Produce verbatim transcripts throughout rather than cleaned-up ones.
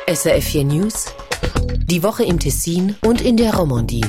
S R F vier News, die Woche im Tessin und in der Romandie.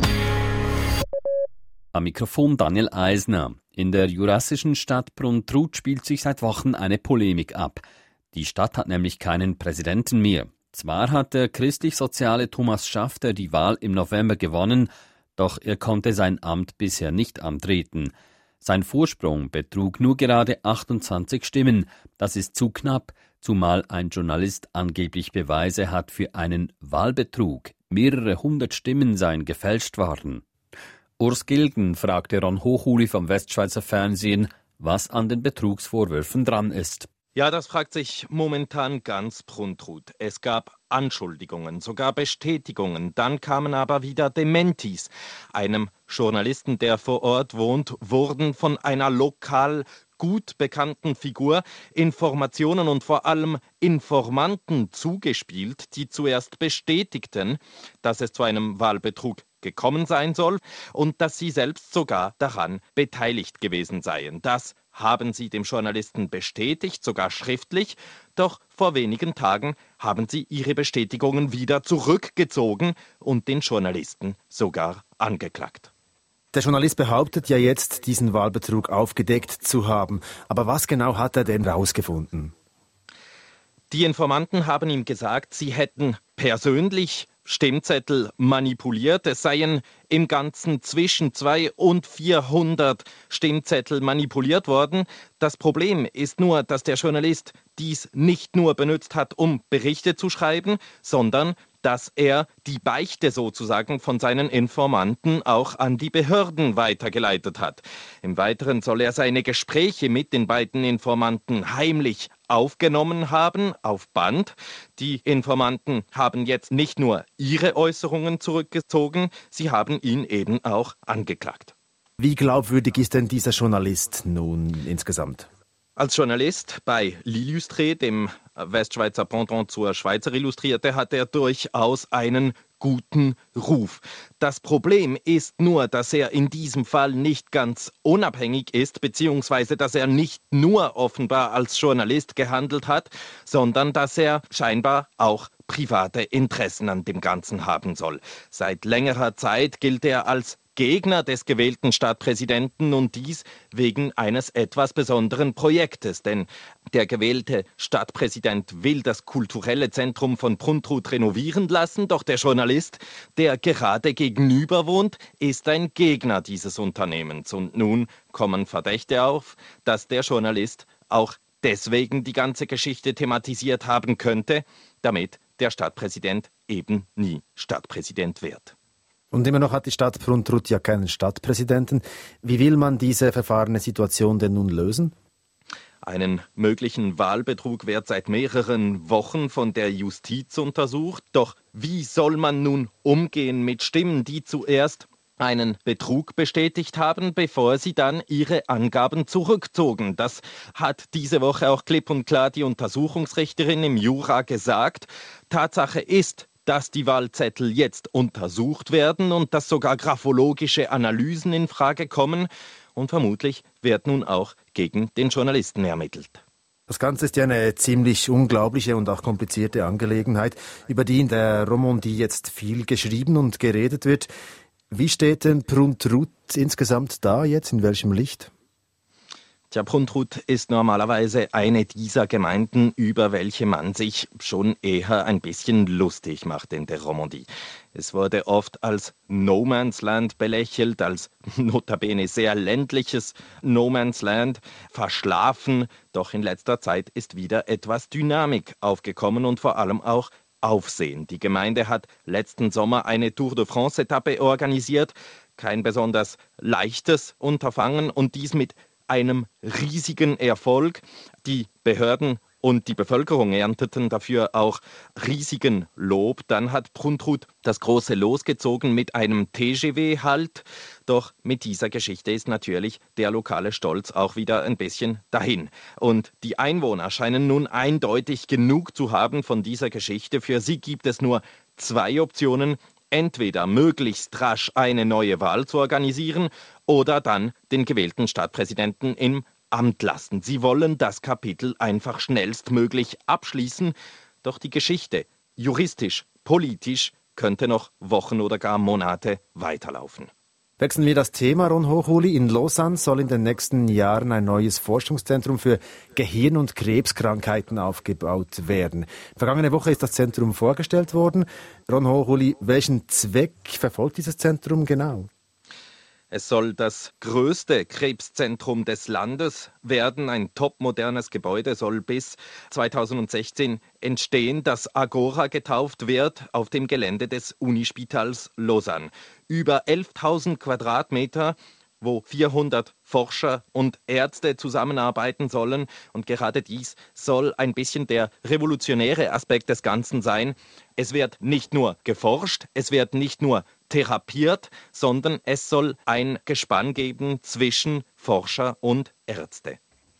Am Mikrofon Daniel Eisner. In der jurassischen Stadt Pruntrut spielt sich seit Wochen eine Polemik ab. Die Stadt hat nämlich keinen Präsidenten mehr. Zwar hat der christlich-soziale Thomas Schafter die Wahl im November gewonnen, doch er konnte sein Amt bisher nicht antreten. Sein Vorsprung betrug nur gerade achtundzwanzig Stimmen. Das ist zu knapp, zumal ein Journalist angeblich Beweise hat für einen Wahlbetrug. Mehrere hundert Stimmen seien gefälscht worden. Urs Gilgen fragte Ron Hochuli vom Westschweizer Fernsehen, was an den Betrugsvorwürfen dran ist. Ja, das fragt sich momentan ganz Pruntrut. Es gab Anschuldigungen, sogar Bestätigungen. Dann kamen aber wieder Dementis. Einem Journalisten, der vor Ort wohnt, wurden von einer lokal gut bekannten Figur Informationen und vor allem Informanten zugespielt, die zuerst bestätigten, dass es zu einem Wahlbetrug gekommen sein soll und dass sie selbst sogar daran beteiligt gewesen seien. Das haben sie dem Journalisten bestätigt, sogar schriftlich, doch vor wenigen Tagen haben sie ihre Bestätigungen wieder zurückgezogen und den Journalisten sogar angeklagt. Der Journalist behauptet ja jetzt, diesen Wahlbetrug aufgedeckt zu haben. Aber was genau hat er denn rausgefunden? Die Informanten haben ihm gesagt, sie hätten persönlich Stimmzettel manipuliert. Es seien im Ganzen zwischen zweihundert und vierhundert Stimmzettel manipuliert worden. Das Problem ist nur, dass der Journalist dies nicht nur benutzt hat, um Berichte zu schreiben, sondern dass er die Beichte sozusagen von seinen Informanten auch an die Behörden weitergeleitet hat. Im Weiteren soll er seine Gespräche mit den beiden Informanten heimlich aufgenommen haben, auf Band. Die Informanten haben jetzt nicht nur ihre Äußerungen zurückgezogen, sie haben ihn eben auch angeklagt. Wie glaubwürdig ist denn dieser Journalist nun insgesamt? Als Journalist bei L'Illustré, dem Westschweizer Pendant zur Schweizer Illustrierte, hat er durchaus einen guten Ruf. Das Problem ist nur, dass er in diesem Fall nicht ganz unabhängig ist, beziehungsweise dass er nicht nur offenbar als Journalist gehandelt hat, sondern dass er scheinbar auch private Interessen an dem Ganzen haben soll. Seit längerer Zeit gilt er als Gegner des gewählten Stadtpräsidenten und dies wegen eines etwas besonderen Projektes. Denn der gewählte Stadtpräsident will das kulturelle Zentrum von Pruntrut renovieren lassen, doch der Journalist, der gerade gegenüber wohnt, ist ein Gegner dieses Unternehmens. Und nun kommen Verdächte auf, dass der Journalist auch deswegen die ganze Geschichte thematisiert haben könnte, damit der Stadtpräsident eben nie Stadtpräsident wird. Und immer noch hat die Stadt Pruntrut ja keinen Stadtpräsidenten. Wie will man diese verfahrene Situation denn nun lösen? Einen möglichen Wahlbetrug wird seit mehreren Wochen von der Justiz untersucht. Doch wie soll man nun umgehen mit Stimmen, die zuerst einen Betrug bestätigt haben, bevor sie dann ihre Angaben zurückzogen? Das hat diese Woche auch klipp und klar die Untersuchungsrichterin im Jura gesagt. Tatsache ist, dass die Wahlzettel jetzt untersucht werden und dass sogar graphologische Analysen in Frage kommen. Und vermutlich wird nun auch gegen den Journalisten ermittelt. Das Ganze ist ja eine ziemlich unglaubliche und auch komplizierte Angelegenheit, über die in der Romandie jetzt viel geschrieben und geredet wird. Wie steht denn Pruntrut insgesamt da jetzt? In welchem Licht? Tja, Pruntrut ist normalerweise eine dieser Gemeinden, über welche man sich schon eher ein bisschen lustig macht in der Romandie. Es wurde oft als No Man's Land belächelt, als notabene sehr ländliches No Man's Land, verschlafen. Doch in letzter Zeit ist wieder etwas Dynamik aufgekommen und vor allem auch Aufsehen. Die Gemeinde hat letzten Sommer eine Tour de France-Etappe organisiert. Kein besonders leichtes Unterfangen und dies mit einem riesigen Erfolg. Die Behörden und die Bevölkerung ernteten dafür auch riesigen Lob. Dann hat Pruntrut das große Los gezogen mit einem T G V-Halt. Doch mit dieser Geschichte ist natürlich der lokale Stolz auch wieder ein bisschen dahin. Und die Einwohner scheinen nun eindeutig genug zu haben von dieser Geschichte. Für sie gibt es nur zwei Optionen. Entweder möglichst rasch eine neue Wahl zu organisieren oder dann den gewählten Stadtpräsidenten im Amt lassen. Sie wollen das Kapitel einfach schnellstmöglich abschließen. Doch die Geschichte juristisch, politisch könnte noch Wochen oder gar Monate weiterlaufen. Wechseln wir das Thema, Ron Hochuli. In Lausanne soll in den nächsten Jahren ein neues Forschungszentrum für Gehirn- und Krebskrankheiten aufgebaut werden. Vergangene Woche ist das Zentrum vorgestellt worden. Ron Hochuli, welchen Zweck verfolgt dieses Zentrum genau? Es soll das größte Krebszentrum des Landes werden. Ein topmodernes Gebäude soll bis zweitausendsechzehn entstehen, das Agora getauft wird, auf dem Gelände des Unispitals Lausanne. Über elftausend Quadratmeter, wo vierhundert Forscher und Ärzte zusammenarbeiten sollen. Und gerade dies soll ein bisschen der revolutionäre Aspekt des Ganzen sein. Es wird nicht nur geforscht, es wird nicht nur therapiert, sondern es soll ein Gespann geben zwischen Forscher und Ärzte.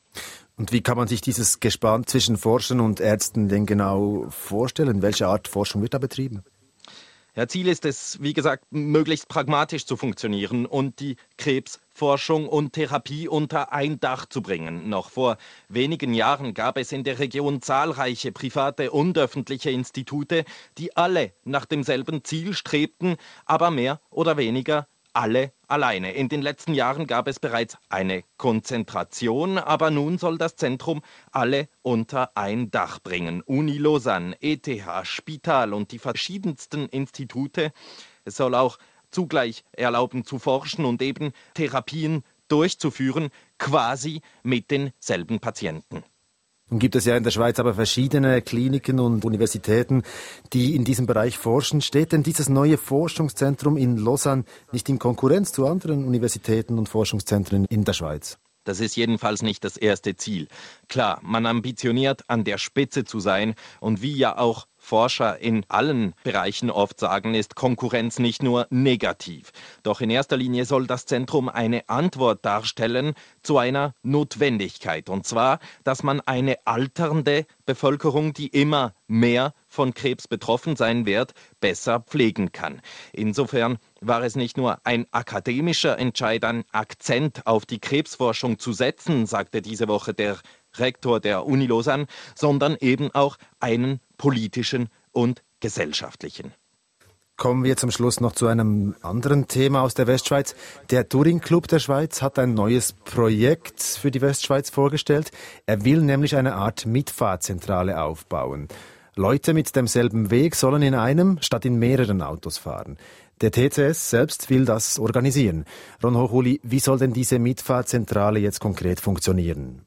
Und wie kann man sich dieses Gespann zwischen Forschern und Ärzten denn genau vorstellen? Welche Art Forschung wird da betrieben? Ja, Ziel ist es, wie gesagt, möglichst pragmatisch zu funktionieren und die Krebsforschung und Therapie unter ein Dach zu bringen. Noch vor wenigen Jahren gab es in der Region zahlreiche private und öffentliche Institute, die alle nach demselben Ziel strebten, aber mehr oder weniger alle alleine. In den letzten Jahren gab es bereits eine Konzentration, aber nun soll das Zentrum alle unter ein Dach bringen. Uni Lausanne, E T H, Spital und die verschiedensten Institute. Es soll auch zugleich erlauben zu forschen und eben Therapien durchzuführen, quasi mit denselben Patienten. Nun gibt es ja in der Schweiz aber verschiedene Kliniken und Universitäten, die in diesem Bereich forschen. Steht denn dieses neue Forschungszentrum in Lausanne nicht in Konkurrenz zu anderen Universitäten und Forschungszentren in der Schweiz? Das ist jedenfalls nicht das erste Ziel. Klar, man ambitioniert, an der Spitze zu sein und wie ja auch Forscher in allen Bereichen oft sagen, ist Konkurrenz nicht nur negativ. Doch in erster Linie soll das Zentrum eine Antwort darstellen zu einer Notwendigkeit. Und zwar, dass man eine alternde Bevölkerung, die immer mehr von Krebs betroffen sein wird, besser pflegen kann. Insofern war es nicht nur ein akademischer Entscheid, einen Akzent auf die Krebsforschung zu setzen, sagte diese Woche der Rektor der Uni Lausanne, sondern eben auch einen politischen und gesellschaftlichen. Kommen wir zum Schluss noch zu einem anderen Thema aus der Westschweiz. Der Touring Club der Schweiz hat ein neues Projekt für die Westschweiz vorgestellt. Er will nämlich eine Art Mitfahrzentrale aufbauen. Leute mit demselben Weg sollen in einem statt in mehreren Autos fahren. Der T C S selbst will das organisieren. Ron Hochuli, wie soll denn diese Mitfahrzentrale jetzt konkret funktionieren?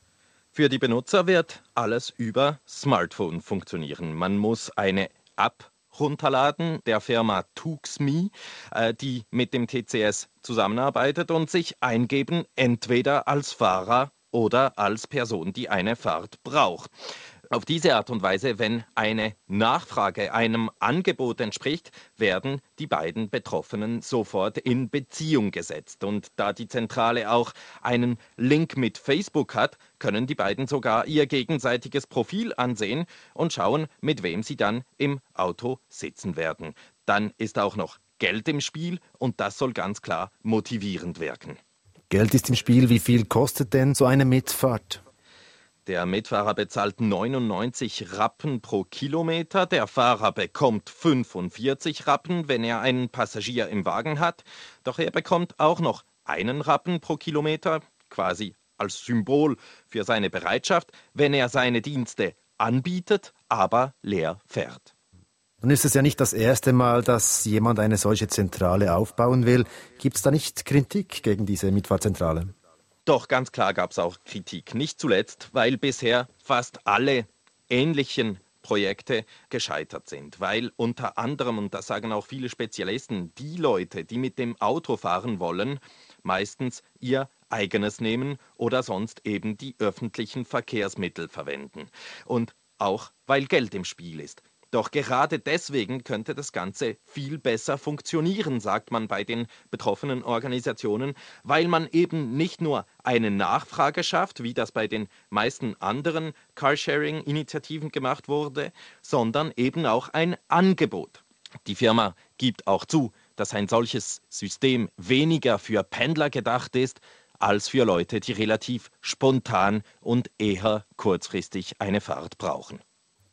Für die Benutzer wird alles über Smartphone funktionieren. Man muss eine App runterladen der Firma TuxMe, äh, die mit dem T C S zusammenarbeitet und sich eingeben, entweder als Fahrer oder als Person, die eine Fahrt braucht. Auf diese Art und Weise, wenn eine Nachfrage einem Angebot entspricht, werden die beiden Betroffenen sofort in Beziehung gesetzt. Und da die Zentrale auch einen Link mit Facebook hat, können die beiden sogar ihr gegenseitiges Profil ansehen und schauen, mit wem sie dann im Auto sitzen werden. Dann ist auch noch Geld im Spiel und das soll ganz klar motivierend wirken. Geld ist im Spiel. Wie viel kostet denn so eine Mitfahrt? Der Mitfahrer bezahlt neunundneunzig Rappen pro Kilometer. Der Fahrer bekommt fünfundvierzig Rappen, wenn er einen Passagier im Wagen hat. Doch er bekommt auch noch einen Rappen pro Kilometer, quasi als Symbol für seine Bereitschaft, wenn er seine Dienste anbietet, aber leer fährt. Nun ist es ja nicht das erste Mal, dass jemand eine solche Zentrale aufbauen will. Gibt es da nicht Kritik gegen diese Mitfahrzentrale? Doch ganz klar gab es auch Kritik. Nicht zuletzt, weil bisher fast alle ähnlichen Projekte gescheitert sind. Weil unter anderem, und das sagen auch viele Spezialisten, die Leute, die mit dem Auto fahren wollen, meistens ihr eigenes nehmen oder sonst eben die öffentlichen Verkehrsmittel verwenden. Und auch weil Geld im Spiel ist. Doch gerade deswegen könnte das Ganze viel besser funktionieren, sagt man bei den betroffenen Organisationen, weil man eben nicht nur eine Nachfrage schafft, wie das bei den meisten anderen Carsharing-Initiativen gemacht wurde, sondern eben auch ein Angebot. Die Firma gibt auch zu, dass ein solches System weniger für Pendler gedacht ist, als für Leute, die relativ spontan und eher kurzfristig eine Fahrt brauchen.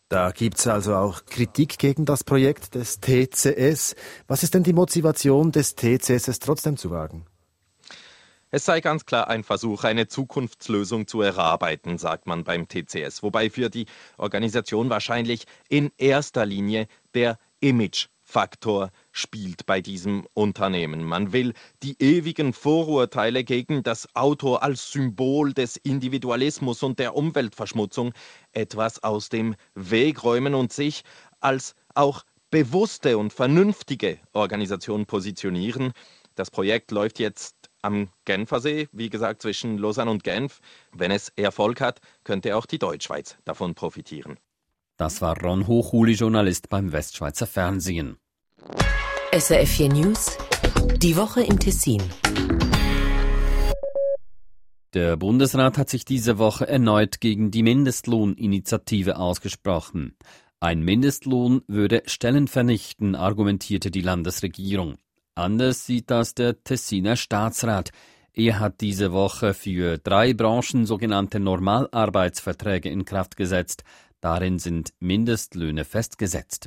Da gibt's also auch Kritik gegen das Projekt des T C S. Was ist denn die Motivation des T C S, es trotzdem zu wagen? Es sei ganz klar ein Versuch, eine Zukunftslösung zu erarbeiten, sagt man beim T C S. Wobei für die Organisation wahrscheinlich in erster Linie der Imagefaktor spielt bei diesem Unternehmen. Man will die ewigen Vorurteile gegen das Auto als Symbol des Individualismus und der Umweltverschmutzung etwas aus dem Weg räumen und sich als auch bewusste und vernünftige Organisation positionieren. Das Projekt läuft jetzt am Genfersee, wie gesagt zwischen Lausanne und Genf. Wenn es Erfolg hat, könnte auch die Deutschschweiz davon profitieren. Das war Ron Hochuli, Journalist beim Westschweizer Fernsehen. S R F vier News, die Woche im Tessin. Der Bundesrat hat sich diese Woche erneut gegen die Mindestlohninitiative ausgesprochen. Ein Mindestlohn würde Stellen vernichten, argumentierte die Landesregierung. Anders sieht das der Tessiner Staatsrat. Er hat diese Woche für drei Branchen sogenannte Normalarbeitsverträge in Kraft gesetzt. Darin sind Mindestlöhne festgesetzt.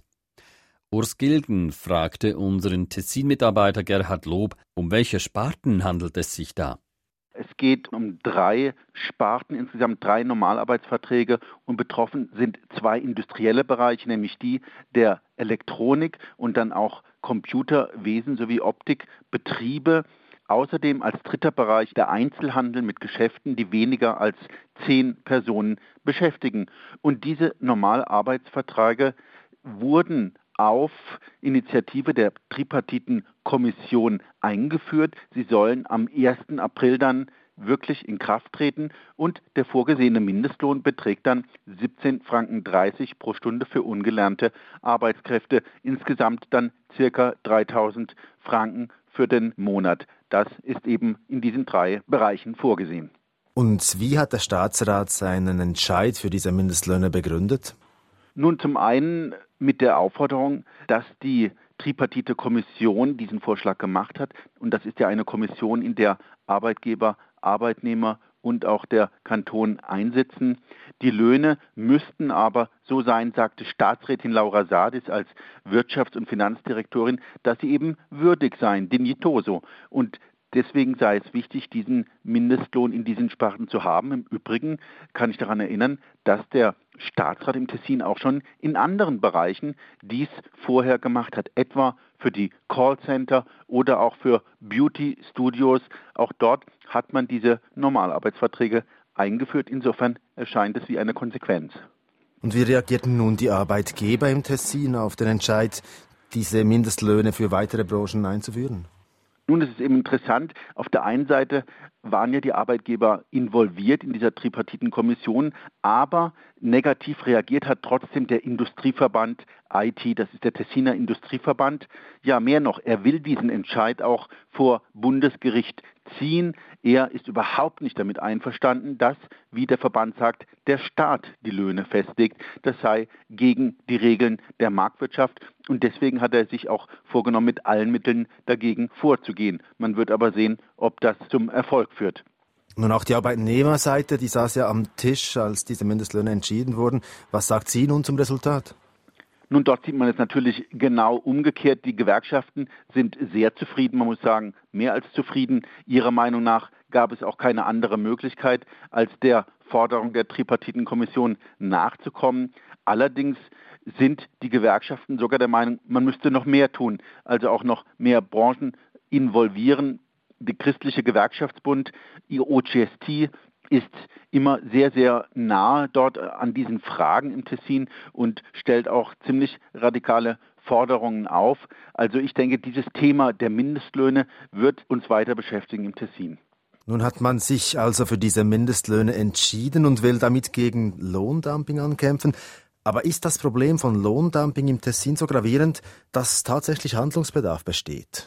Urs Gilgen fragte unseren Tessin-Mitarbeiter Gerhard Lob, um welche Sparten handelt es sich da? Es geht um drei Sparten, insgesamt drei Normalarbeitsverträge, und betroffen sind zwei industrielle Bereiche, nämlich die der Elektronik und dann auch Computerwesen sowie Optikbetriebe. Außerdem als dritter Bereich der Einzelhandel mit Geschäften, die weniger als zehn Personen beschäftigen. Und diese Normalarbeitsverträge wurden auf Initiative der Tripartitenkommission eingeführt. Sie sollen am ersten April dann wirklich in Kraft treten und der vorgesehene Mindestlohn beträgt dann siebzehn Franken dreißig pro Stunde für ungelernte Arbeitskräfte. Insgesamt dann circa dreitausend Franken für den Monat. Das ist eben in diesen drei Bereichen vorgesehen. Und wie hat der Staatsrat seinen Entscheid für diese Mindestlöhne begründet? Nun, zum einen mit der Aufforderung, dass die Tripartite Kommission diesen Vorschlag gemacht hat. Und das ist ja eine Kommission, in der Arbeitgeber, Arbeitnehmer und auch der Kanton einsitzen. Die Löhne müssten aber so sein, sagte Staatsrätin Laura Sadis als Wirtschafts- und Finanzdirektorin, dass sie eben würdig seien, dignitoso. Und deswegen sei es wichtig, diesen Mindestlohn in diesen Sparten zu haben. Im Übrigen kann ich daran erinnern, dass der Staatsrat im Tessin auch schon in anderen Bereichen dies vorher gemacht hat, etwa für die Callcenter oder auch für Beauty-Studios. Auch dort hat man diese Normalarbeitsverträge eingeführt. Insofern erscheint es wie eine Konsequenz. Und wie reagierten nun die Arbeitgeber im Tessin auf den Entscheid, diese Mindestlöhne für weitere Branchen einzuführen? Nun, es ist eben interessant, auf der einen Seite waren ja die Arbeitgeber involviert in dieser Tripartitenkommission, aber negativ reagiert hat trotzdem der Industrieverband I T, das ist der Tessiner Industrieverband. Ja, mehr noch, er will diesen Entscheid auch vor Bundesgericht ziehen. Er ist überhaupt nicht damit einverstanden, dass, wie der Verband sagt, der Staat die Löhne festlegt. Das sei gegen die Regeln der Marktwirtschaft. Und deswegen hat er sich auch vorgenommen, mit allen Mitteln dagegen vorzugehen. Man wird aber sehen, ob das zum Erfolg führt. Nun auch die Arbeitnehmerseite, die saß ja am Tisch, als diese Mindestlöhne entschieden wurden. Was sagt sie nun zum Resultat? Nun, dort sieht man es natürlich genau umgekehrt. Die Gewerkschaften sind sehr zufrieden, man muss sagen, mehr als zufrieden. Ihrer Meinung nach gab es auch keine andere Möglichkeit, als der Forderung der Tripartitenkommission nachzukommen. Allerdings sind die Gewerkschaften sogar der Meinung, man müsste noch mehr tun, also auch noch mehr Branchen involvieren. Der christliche Gewerkschaftsbund, O C S T, ist immer sehr, sehr nah dort an diesen Fragen im Tessin und stellt auch ziemlich radikale Forderungen auf. Also ich denke, dieses Thema der Mindestlöhne wird uns weiter beschäftigen im Tessin. Nun hat man sich also für diese Mindestlöhne entschieden und will damit gegen Lohndumping ankämpfen. Aber ist das Problem von Lohndumping im Tessin so gravierend, dass tatsächlich Handlungsbedarf besteht?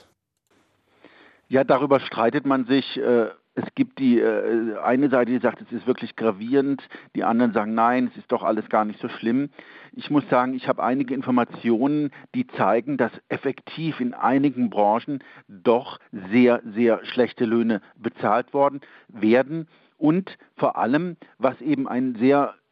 Ja, darüber streitet man sich. Es gibt die eine Seite, die sagt, es ist wirklich gravierend. Die anderen sagen, nein, es ist doch alles gar nicht so schlimm. Ich muss sagen, ich habe einige Informationen, die zeigen, dass effektiv in einigen Branchen doch sehr, sehr schlechte Löhne bezahlt worden werden. Und vor allem, was eben ein sehr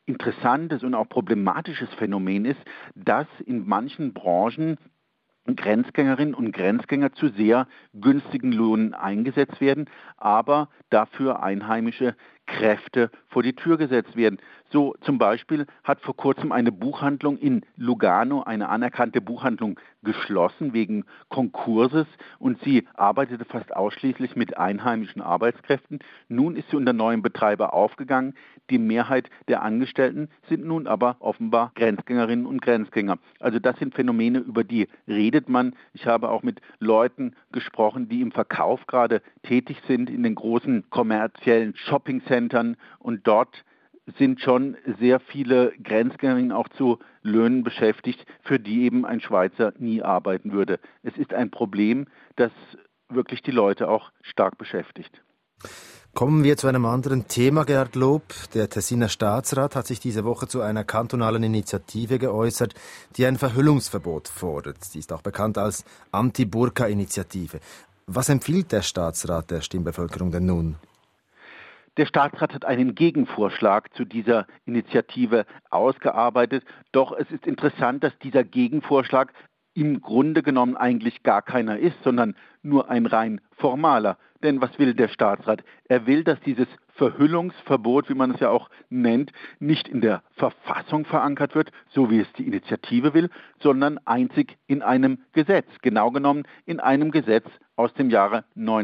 interessantes und auch problematisches Phänomen ist, dass in manchen Branchen Grenzgängerinnen und Grenzgänger zu sehr günstigen Lohnen eingesetzt werden, aber dafür einheimische Kräfte vor die Tür gesetzt werden. So zum Beispiel hat vor kurzem eine Buchhandlung in Lugano, eine anerkannte Buchhandlung, geschlossen wegen Konkurses und sie arbeitete fast ausschließlich mit einheimischen Arbeitskräften. Nun ist sie unter neuem Betreiber aufgegangen. Die Mehrheit der Angestellten sind nun aber offenbar Grenzgängerinnen und Grenzgänger. Also das sind Phänomene, über die redet man. Ich habe auch mit Leuten gesprochen, die im Verkauf gerade tätig sind in den großen kommerziellen Shoppingcentern und dort sind schon sehr viele Grenzgängerinnen auch zu Löhnen beschäftigt, für die eben ein Schweizer nie arbeiten würde. Es ist ein Problem, das wirklich die Leute auch stark beschäftigt. Kommen wir zu einem anderen Thema, Gerhard Lob. Der Tessiner Staatsrat hat sich diese Woche zu einer kantonalen Initiative geäußert, die ein Verhüllungsverbot fordert. Sie ist auch bekannt als Anti-Burka-Initiative. Was empfiehlt der Staatsrat der Stimmbevölkerung denn nun? Der Staatsrat hat einen Gegenvorschlag zu dieser Initiative ausgearbeitet. Doch es ist interessant, dass dieser Gegenvorschlag im Grunde genommen eigentlich gar keiner ist, sondern nur ein rein formaler. Denn was will der Staatsrat? Er will, dass dieses Verhüllungsverbot, wie man es ja auch nennt, nicht in der Verfassung verankert wird, so wie es die Initiative will, sondern einzig in einem Gesetz. Genau genommen in einem Gesetz aus dem Jahre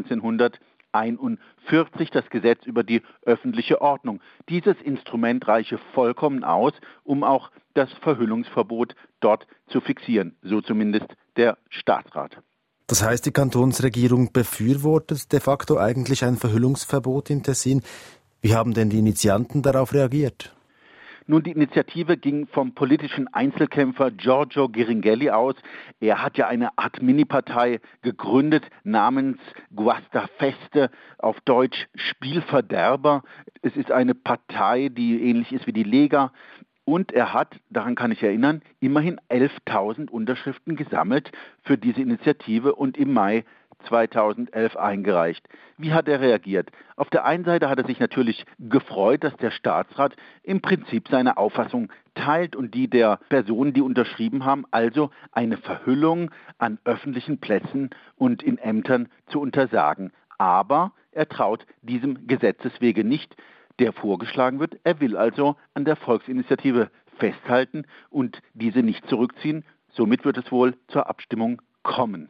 neunzehnhunderteinundvierzig, das Gesetz über die öffentliche Ordnung. Dieses Instrument reiche vollkommen aus, um auch das Verhüllungsverbot dort zu fixieren, so zumindest der Staatsrat. Das heißt, die Kantonsregierung befürwortet de facto eigentlich ein Verhüllungsverbot im Tessin. Wie haben denn die Initianten darauf reagiert? Nun, die Initiative ging vom politischen Einzelkämpfer Giorgio Giringelli aus. Er hat ja eine Art Minipartei gegründet namens Guasta Feste, auf Deutsch Spielverderber. Es ist eine Partei, die ähnlich ist wie die Lega. Und er hat, daran kann ich erinnern, immerhin elftausend Unterschriften gesammelt für diese Initiative und im Mai zweitausendelf eingereicht. Wie hat er reagiert? Auf der einen Seite hat er sich natürlich gefreut, dass der Staatsrat im Prinzip seine Auffassung teilt und die der Personen, die unterschrieben haben, also eine Verhüllung an öffentlichen Plätzen und in Ämtern zu untersagen. Aber er traut diesem Gesetzeswege nicht, der vorgeschlagen wird. Er will also an der Volksinitiative festhalten und diese nicht zurückziehen. Somit wird es wohl zur Abstimmung kommen.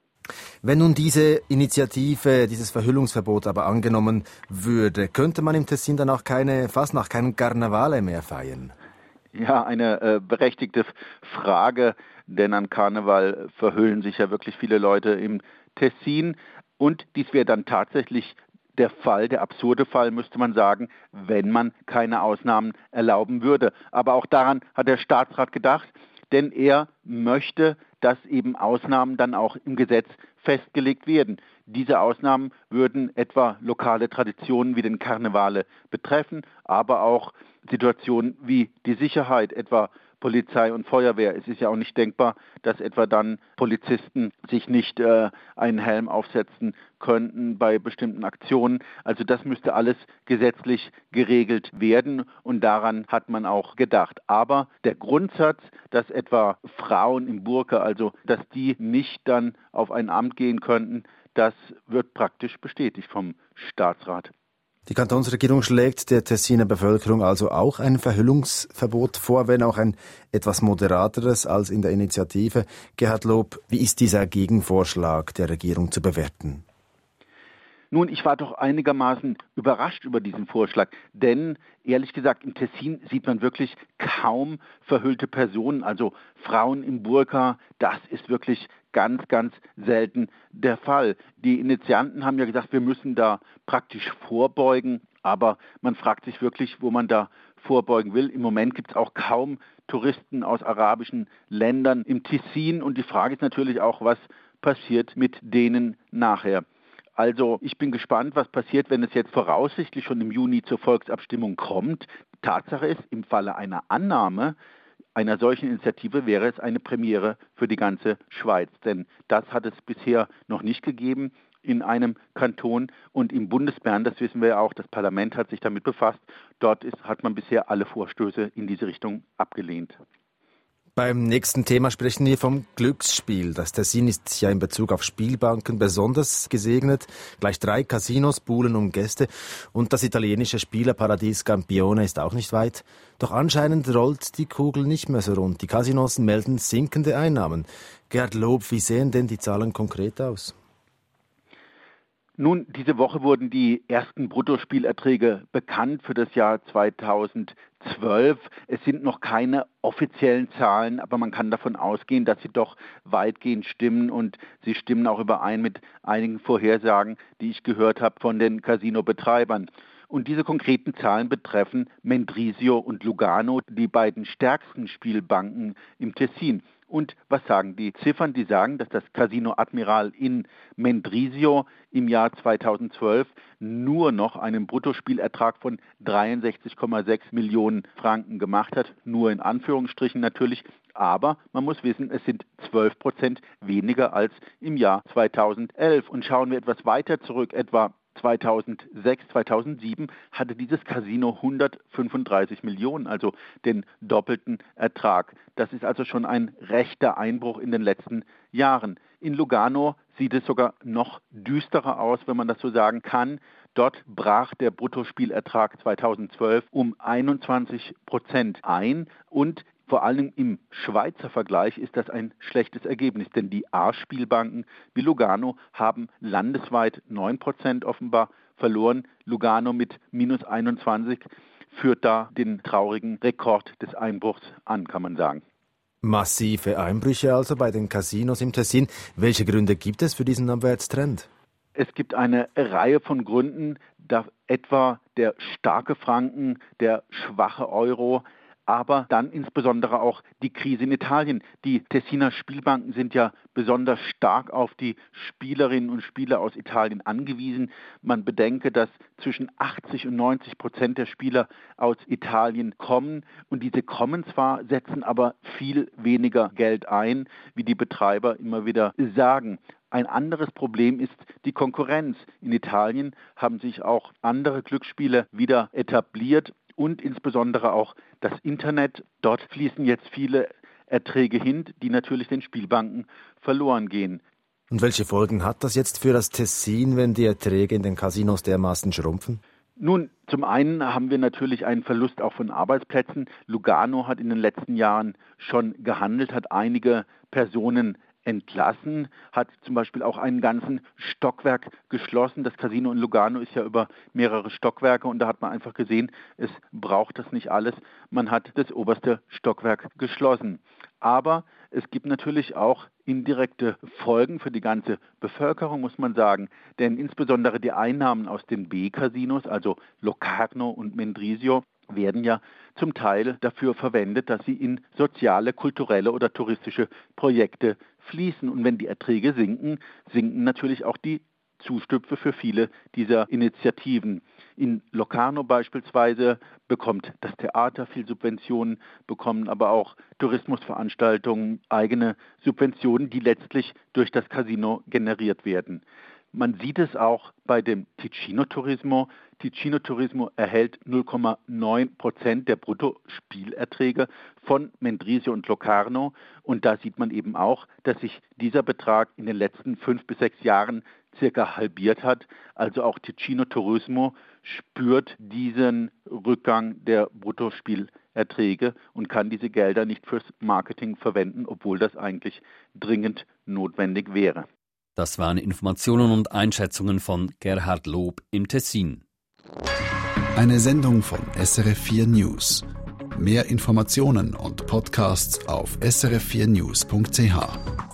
Wenn nun diese Initiative, dieses Verhüllungsverbot aber angenommen würde, könnte man im Tessin dann auch keine Fasnacht, keinen Karnevale mehr feiern? Ja, eine äh, berechtigte Frage, denn an Karneval verhüllen sich ja wirklich viele Leute im Tessin und dies wäre dann tatsächlich der Fall, der absurde Fall, müsste man sagen, wenn man keine Ausnahmen erlauben würde. Aber auch daran hat der Staatsrat gedacht, denn er möchte, dass eben Ausnahmen dann auch im Gesetz festgelegt werden. Diese Ausnahmen würden etwa lokale Traditionen wie den Karnevale betreffen, aber auch Situationen wie die Sicherheit, etwa Polizei und Feuerwehr. Es ist ja auch nicht denkbar, dass etwa dann Polizisten sich nicht äh, einen Helm aufsetzen könnten bei bestimmten Aktionen. Also das müsste alles gesetzlich geregelt werden und daran hat man auch gedacht. Aber der Grundsatz, dass etwa Frauen im Burka, also dass die nicht dann auf ein Amt gehen könnten, das wird praktisch bestätigt vom Staatsrat. Die Kantonsregierung schlägt der Tessiner Bevölkerung also auch ein Verhüllungsverbot vor, wenn auch ein etwas moderateres als in der Initiative. Gerhard Lob, wie ist dieser Gegenvorschlag der Regierung zu bewerten? Nun, ich war doch einigermaßen überrascht über diesen Vorschlag, denn ehrlich gesagt, im Tessin sieht man wirklich kaum verhüllte Personen, also Frauen im Burka, das ist wirklich ganz, ganz selten der Fall. Die Initianten haben ja gesagt, wir müssen da praktisch vorbeugen, aber man fragt sich wirklich, wo man da vorbeugen will. Im Moment gibt es auch kaum Touristen aus arabischen Ländern im Tessin und die Frage ist natürlich auch, was passiert mit denen nachher. Also ich bin gespannt, was passiert, wenn es jetzt voraussichtlich schon im Juni zur Volksabstimmung kommt. Tatsache ist, im Falle einer Annahme einer solchen Initiative wäre es eine Premiere für die ganze Schweiz. Denn das hat es bisher noch nicht gegeben. in einem Kanton. Und im Bundesbern, das wissen wir ja auch, das Parlament hat sich damit befasst, dort ist, hat man bisher alle Vorstöße in diese Richtung abgelehnt. Beim nächsten Thema sprechen wir vom Glücksspiel. Das Tessin ist ja in Bezug auf Spielbanken besonders gesegnet. Gleich drei Casinos buhlen um Gäste und das italienische Spielerparadies Campione ist auch nicht weit. Doch anscheinend rollt die Kugel nicht mehr so rund. Die Casinos melden sinkende Einnahmen. Gerhard Lob, wie sehen denn die Zahlen konkret aus? Nun, diese Woche wurden die ersten Bruttospielerträge bekannt für das Jahr zweitausendzwölf. Es sind noch keine offiziellen Zahlen, aber man kann davon ausgehen, dass sie doch weitgehend stimmen und sie stimmen auch überein mit einigen Vorhersagen, die ich gehört habe von den Casino-Betreibern. Und diese konkreten Zahlen betreffen Mendrisio und Lugano, die beiden stärksten Spielbanken im Tessin. Und was sagen die Ziffern? Die sagen, dass das Casino Admiral in Mendrisio im Jahr zweitausendzwölf nur noch einen Bruttospielertrag von dreiundsechzig Komma sechs Millionen Franken gemacht hat. Nur in Anführungsstrichen natürlich. Aber man muss wissen, es sind zwölf Prozent weniger als im Jahr zweitausendelf. Und schauen wir etwas weiter zurück, etwa zweitausendsechs, zweitausendsieben hatte dieses Casino hundertfünfunddreißig Millionen, also den doppelten Ertrag. Das ist also schon ein rechter Einbruch in den letzten Jahren. In Lugano sieht es sogar noch düsterer aus, wenn man das so sagen kann. Dort brach der Bruttospielertrag zweitausendzwölf um einundzwanzig Prozent ein und vor allem im Schweizer Vergleich ist das ein schlechtes Ergebnis, denn die A-Spielbanken wie Lugano haben landesweit neun Prozent offenbar verloren. Lugano mit minus einundzwanzig führt da den traurigen Rekord des Einbruchs an, kann man sagen. Massive Einbrüche also bei den Casinos im Tessin. Welche Gründe gibt es für diesen Abwärtstrend? Es gibt eine Reihe von Gründen, da etwa der starke Franken, der schwache Euro, aber dann insbesondere auch die Krise in Italien. Die Tessiner Spielbanken sind ja besonders stark auf die Spielerinnen und Spieler aus Italien angewiesen. Man bedenke, dass zwischen achtzig und neunzig Prozent der Spieler aus Italien kommen und diese kommen zwar, setzen aber viel weniger Geld ein, wie die Betreiber immer wieder sagen. Ein anderes Problem ist die Konkurrenz. In Italien haben sich auch andere Glücksspiele wieder etabliert und insbesondere auch das Internet. Dort fließen jetzt viele Erträge hin, die natürlich den Spielbanken verloren gehen. Und welche Folgen hat das jetzt für das Tessin, wenn die Erträge in den Casinos dermaßen schrumpfen? Nun, zum einen haben wir natürlich einen Verlust auch von Arbeitsplätzen. Lugano hat in den letzten Jahren schon gehandelt, hat einige Personen entlassen, hat zum Beispiel auch einen ganzen Stockwerk geschlossen. Das Casino in Lugano ist ja über mehrere Stockwerke und da hat man einfach gesehen, es braucht das nicht alles. Man hat das oberste Stockwerk geschlossen. Aber es gibt natürlich auch indirekte Folgen für die ganze Bevölkerung, muss man sagen. Denn insbesondere die Einnahmen aus den B-Casinos, also Locarno und Mendrisio, werden ja zum Teil dafür verwendet, dass sie in soziale, kulturelle oder touristische Projekte fließen. Und wenn die Erträge sinken, sinken natürlich auch die Zustüpfe für viele dieser Initiativen. In Locarno beispielsweise bekommt das Theater viel Subventionen, bekommen aber auch Tourismusveranstaltungen eigene Subventionen, die letztlich durch das Casino generiert werden. Man sieht es auch bei dem Ticino Turismo. Ticino Turismo erhält null Komma neun Prozent der Bruttospielerträge von Mendrisio und Locarno. Und da sieht man eben auch, dass sich dieser Betrag in den letzten fünf bis sechs Jahren circa halbiert hat. Also auch Ticino Turismo spürt diesen Rückgang der Bruttospielerträge und kann diese Gelder nicht fürs Marketing verwenden, obwohl das eigentlich dringend notwendig wäre. Das waren Informationen und Einschätzungen von Gerhard Lob im Tessin. Eine Sendung von S R F vier News. Mehr Informationen und Podcasts auf s r f vier news punkt c h.